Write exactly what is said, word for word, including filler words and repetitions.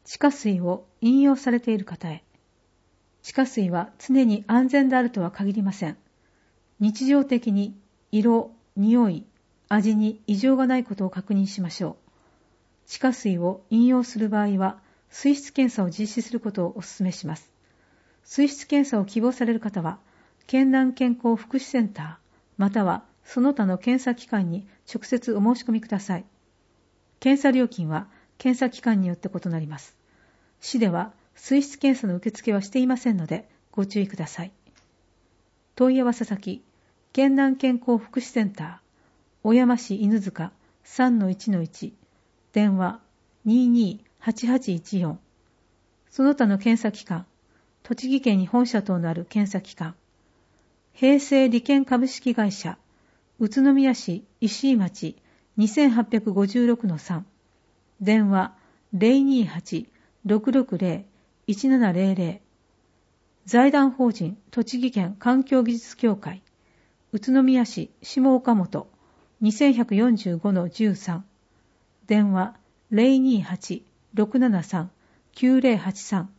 地下水を飲用されている方へ。地下水は常に安全であるとは限りません。日常的に色、匂い、味に異常がないことを確認しましょう。地下水を飲用する場合は、水質検査を実施することをお勧めします。水質検査を希望される方は、県南健康福祉センター、またはその他の検査機関に直接お申し込みください。検査料金は検査機関によって異なります。市では水質検査の受付はしていませんのでご注意ください。問い合わせ先、県南健康福祉センター、小山市犬塚 さんのいちのいち、電話 にーにーはちはちいちよん、その他の検査機関、栃木県に本社等のある検査機関、平成理研株式会社、宇都宮市石井町 にせんはっぴゃくごじゅうろくのさん、電話 ゼロにーはち ろくろくゼロ いちななゼロゼロ、財団法人栃木県環境技術協会、宇都宮市下岡本 にせんひゃくよんじゅうごのじゅうさん、電話 ゼロにーはち ろくななさん きゅうゼロはちさん、